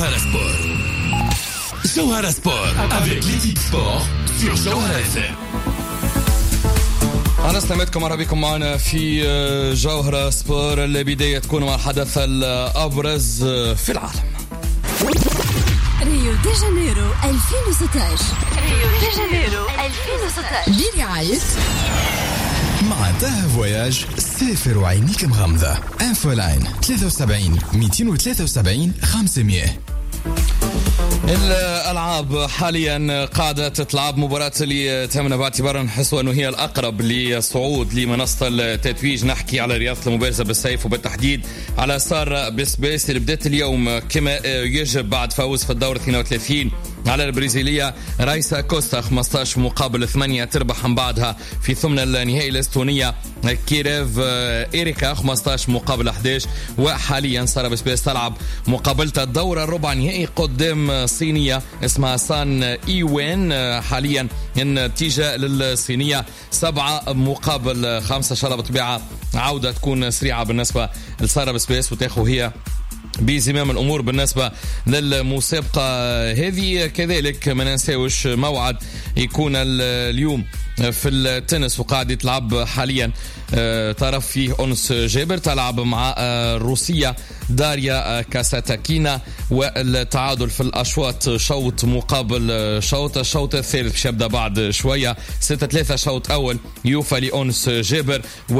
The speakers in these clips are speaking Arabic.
Jawhara Sport. Jawhara Sport avec l'équipe sport sur Jawhara FM. أنا استمعتكم مرحبا بكم معنا في جوهرة سبور. البداية تكون مع الحدث الأبرز في العالم. ريو دي جانيرو 2016. برعاية مع تاه فواياج سافر وعينيك مغمضة. انفولاين 73 273 500. الألعاب حاليا قاعدة تتلعب مباراة اللي تهمنا باعتبار نحسوا أنه هي الأقرب للصعود لمنصة التتويج. نحكي على رياضة المبارزة بالسيف وبالتحديد على سارة بسبيس اللي بدأت اليوم كما يجب بعد فوز في الدور 32 على البرازيلية رايسا كوستا 15 مقابل 8 تربح من بعدها في ثمن النهائي الأستونية كيريف إيريكا 15 مقابل 11. وحاليا سارة بسبيس تلعب مقابلة الدورة الربع نهائي قدام صينية اسمها سان إيوين. حاليا النتيجة للصينية 7 مقابل 5. إن شاء الله بطبيعة عودة تكون سريعة بالنسبة لسارة بسبيس وتاخو هي بزمام الأمور بالنسبة للمسابقة هذه. كذلك ما ننساوش موعد يكون اليوم في التنس وقاعد يتلعب حاليا طرف فيه أنس جابر تلعب مع الروسية داريا كاساتاكينا. والتعادل في الأشواط شوط مقابل شوط. الشوط الثالث باش يبدأ بعد شوية 6-3 شوط أول يوفى لأنس جابر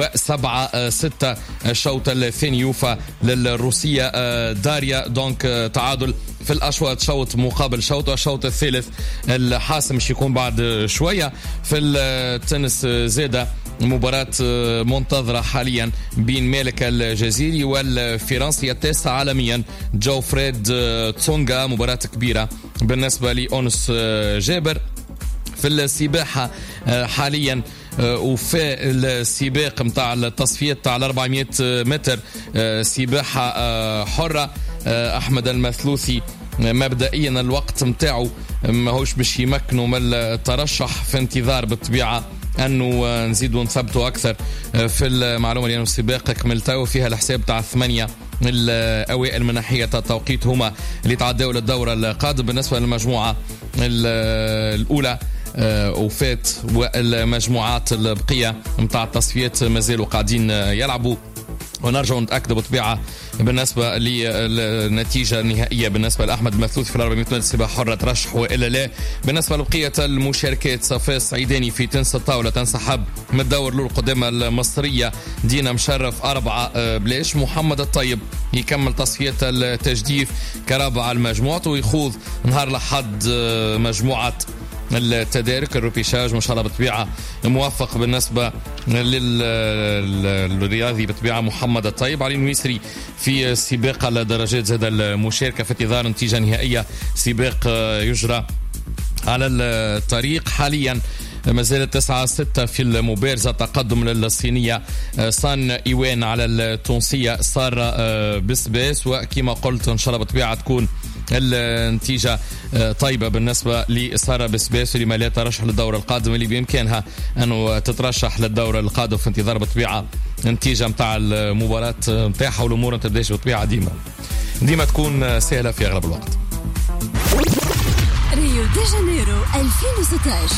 و7-6 الشوط الثاني يوفى للروسية داريا. دونك تعادل في الأشواط شوط مقابل شوط. والشوط الثالث الحاسم مش يكون بعد شوية. في التنس زادة مباراة منتظرة حاليا بين مالك الجزيري والفرنسي التاسع عالميا جوفريد تسونغا. مباراة كبيرة بالنسبة لأنس جابر. في السباحة حاليا وفي السباق متاع التصفيات تاع 400 متر سباحة حرة أحمد المثلوثي مبدئيا الوقت متاعه ماهوش باش يمكنوا من الترشح في انتظار بالطبيعة أنه نزيد ونثبتوا أكثر في المعلومة لأنه السباق كملته فيها الحساب تاع 8 الأوائل من ناحية التوقيت هما اللي تعدوا للدورة القادمة. بالنسبة للمجموعة الأولى وفات والمجموعات البقية متاع التصفيات مازالوا قاعدين يلعبوا. ونرجع نتأكد بطبيعة بالنسبة للنتيجة النهائية بالنسبة لأحمد مثلوث في 400 متر سباحة حرة ترشح وإلا لا. بالنسبة لبقية المشاركات صفاء السعيداني في تنس الطاولة تنسحب من الدور الأول قدام المصرية دينا مشرف 4 بلاش. محمد الطيب يكمل تصفية التجديف كرابع المجموعة ويخوض نهار لحد مجموعة التدارك الروبيشاج. ما شاء الله بطبيعة موفق بالنسبة للرياضي بطبيعة محمد الطيب. علي نويسري في سباق الدرجات زاد المشاركة في انتظار نتيجة نهائية. سباق يجرى على الطريق حاليا ما زالت 9-6 في المبارزة. تقدم للصينية سان إيوان على التونسية سارة بسبيس. وكما قلت إن شاء الله بطبيعة تكون النتيجة طيبة بالنسبة لسارة بسبيس لما لا ترشح للدورة القادمة اللي بإمكانها أنه تترشح للدورة القادمة في انتظار بطبيعة نتيجة متاع المباراة متاعها. والأمور تبداش بطبيعة ديما تكون سهلة في أغلب الوقت. ريو دي جانيرو 2016.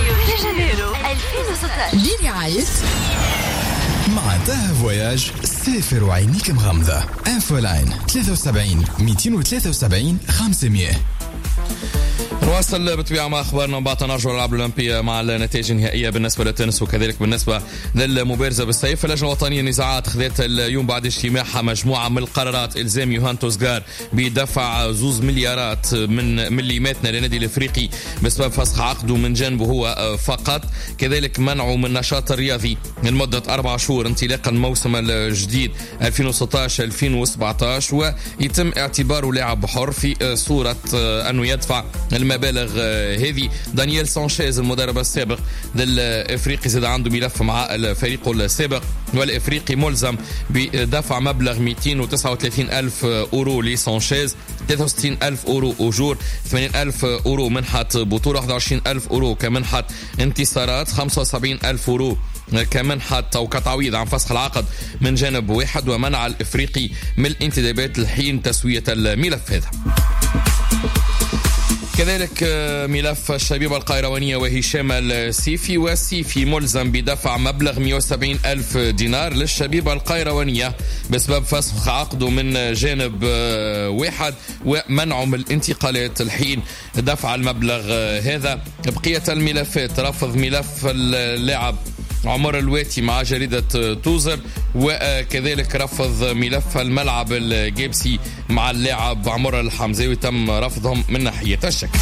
برعاية مع تاه فواياج سافر وعينيك مغمضة. انفولاين 73 273 500. نواصل بطبيعة مع أخبارنا بعد نرجع للألعاب الأولمبية مع النتائج النهائية بالنسبة للتنس وكذلك بالنسبة للمبارزة بالسيف. اللجنة الوطنية للنزاعات خذت اليوم بعد اجتماعها مجموعة من القرارات إلزام يوهان توسغار بدفع 2 مليارات من مليماتنا للنادي الأفريقي بسبب فسخ عقده من جانبه هو فقط. كذلك منعه من النشاط الرياضي لمدة 4 شهور انطلاقا الموسم الجديد 2016-2017 ويتم اعتباره لاعب حر في صورة أنه يدفع المبالغ هذه. دانييل سانشيز المدرب السابق للافريقي زاد عنده ملف مع الفريق السابق والافريقي ملزم بدفع مبلغ 239 ألف أورو لسانشيز. 63 ألف أورو أجور، 80 ألف أورو منحة بطولة، 21 ألف أورو كمنحة انتصارات، 75 ألف أورو كمنحة أو كتعويض عن فسخ العقد من جانب واحد، ومنع الإفريقي من الانتدابات لحين تسوية الملف هذا. كذلك ملف الشبيبة القيروانية وهشام السيفي، والسيفي ملزم بدفع مبلغ 170 ألف دينار للشبيبة القيروانية بسبب فسخ عقده من جانب واحد ومنعه من الانتقالات الحين دفع المبلغ هذا. بقية الملفات: رفض ملف اللاعب عمر الواتي مع جريدة توزر، وكذلك رفض ملف الملعب الجيبسي مع اللاعب عمر الحمزاوي، تم رفضهم من ناحية الشكل.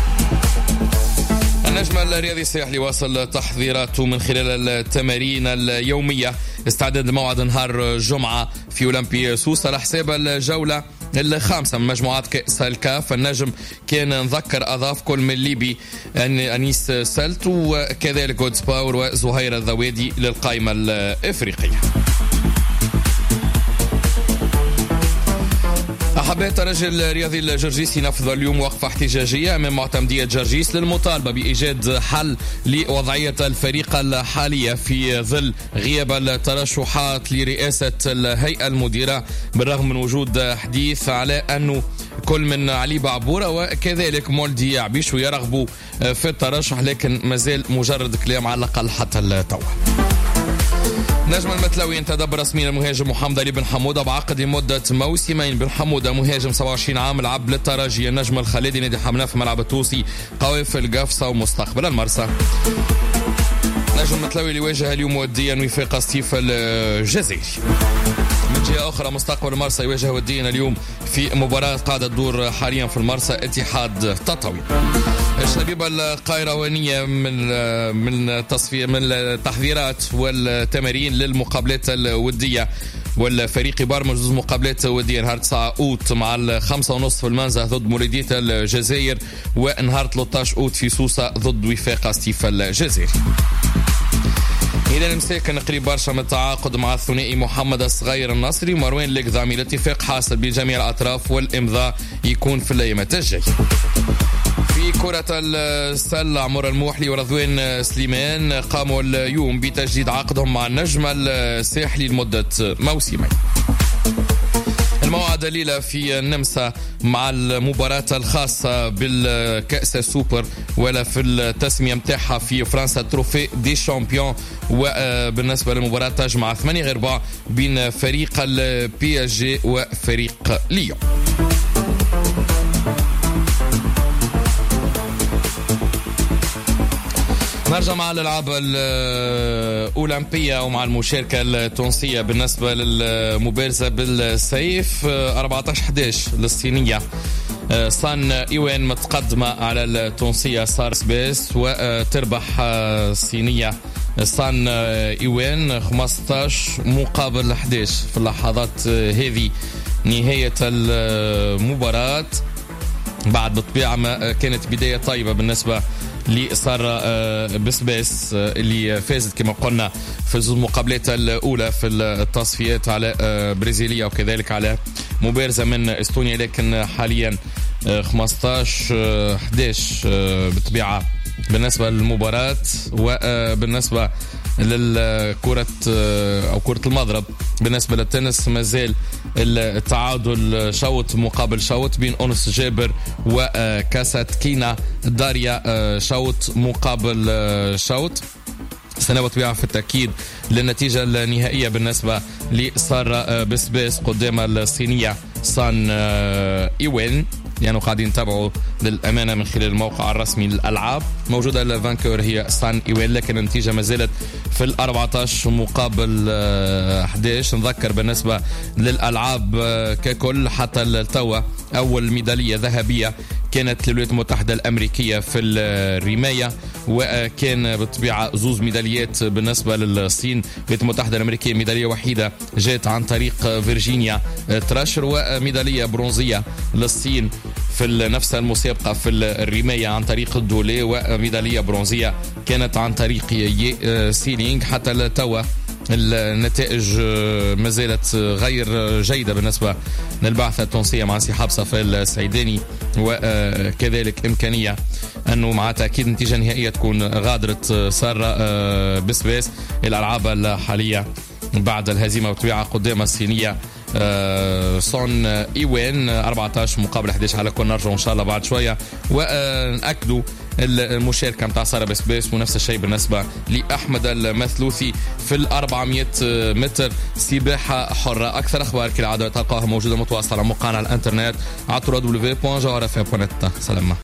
النجم الرياضي الساحلي واصل تحضيراته من خلال التمارين اليومية استعداد لموعد نهار الجمعة في أولمبي سوسة على حساب الجولة الخامسة من مجموعات كأس الكاف. النجم كان نذكر أضاف كل من ليبي أنيس سلت وكذلك جودز باور وزهير الذوادي للقائمة الإفريقية. أحبات الرجل الرياضي الجرجيسي نفذ اليوم وقفة احتجاجية أمام معتمدية جرجيس للمطالبة بإيجاد حل لوضعية الفريق الحالية في ظل غياب الترشحات لرئاسة الهيئة المديرة، بالرغم من وجود حديث على أنه كل من علي بعبورة وكذلك مولدي عبيشو يرغبوا في الترشح، لكن مازال مجرد كلام على الأقل حتى التو. نجم المتلوي انتدب رسميا المهاجم محمد علي بن حمودة بعقد لمدة موسمين. بن حمودة مهاجم 27 عام لعب للترجي. النجم الخليدي نادي حملان في ملعب التوسي قوي في القفصة ومستقبل المرسى. نجم المتلوي اللي واجه اليوم وديا وفاق ستيف الجزائري. من جهة أخرى مستقبل المرسى يواجه وديا اليوم في مباراة قاعدة تدور حاليا في المرسى اتحاد تطاوين. الشبيبة القيروانية من التحضيرات والتمارين للمقابلات الودية، والفريق يبرمج زوج مقابلات ودية نهار 9 أوت مع 5:30 في المنزه ضد مولودية الجزائر، ونهار 13 أوت في سوسة ضد وفاق ستيف الجزائري. إلى المساك قريب برشا من التعاقد مع الثنائي محمد الصغير النصري ومروان القذامي. الاتفاق حاصل بجميع الأطراف والإمضاء يكون في الأيامات الجاية. في كرة السلة عمر الموحلي ورضوان سليمان قاموا اليوم بتجديد عقدهم مع النجم الساحلي لمدة موسمين. الموعد الليلة في النمسا مع المباراة الخاصة بالكأس السوبر ولا في التسمية متاعها في فرنسا تروفي دي شامبيون، وبالنسبة للمباراة تجمع 8 بين فريق البي اس جي وفريق ليون. نرجع مع الألعاب الأولمبية ومع المشاركة التونسية بالنسبة للمبارزة بالسيف. 14-11 للصينية صان إيوان متقدمة على التونسية سار سبيس، وتربح الصينية صان إيوان 15 مقابل 11 في اللحظات هذه. نهاية المباراة بعد بالطبيعة ما كانت بداية طيبة بالنسبة لسارة بسباس اللي فازت كما قلنا في المقابلات الأولى في التصفيات على برازيلية وكذلك على مبارزة من استونيا، لكن حاليا 15-11 بالطبيعة بالنسبة للمباراة. وبالنسبة للكرة أو كرة المضرب بالنسبة للتنس مازال التعادل شوط مقابل شوط بين أونس جابر وكاساتكينا داريا، شوط مقابل شوط. سنة بطبيعة في التأكيد للنتيجة النهائية بالنسبة لسارة بسباس قدام الصينية صان إيوان، يعني قاعدين نتابعوا للأمانة من خلال الموقع الرسمي للألعاب. موجودة الفانكور هي سان إيوان، لكن النتيجة ما زالت في 14 مقابل 11. نذكر بالنسبة للألعاب ككل حتى التوى أول ميدالية ذهبية كانت للولايات المتحدة الأمريكية في الرماية، وكان بالطبيعة زوز ميداليات بالنسبة للصين. الولايات المتحدة الأمريكية ميدالية وحيدة جاءت عن طريق فيرجينيا تراشر، وميدالية برونزية للصين في نفس المسابقة في الرماية عن طريق الدولي، وميدالية برونزية كانت عن طريق سيلينغ. حتى التوى النتائج ما زالت غير جيدة بالنسبة للبعثة التونسية مع انسحاب صفاء السعيداني، وكذلك إمكانية أنه مع تأكيد نتيجة نهائية تكون غادرة سارة بسباس الألعاب الحالية بعد الهزيمة والطبيعة قدام الصينية سون ايوان 14 مقابل 11. على كل نرجع ان شاء الله بعد شويه ونأكدوا المشاركه متاع ساره بسباس، ونفس الشيء بالنسبه لاحمد المثلوثي في 400 متر سباحه حره. اكثر اخبار كالعاده تلقاها موجوده متواصله على موقعنا على الانترنت على www.jawharafm.net. سلام.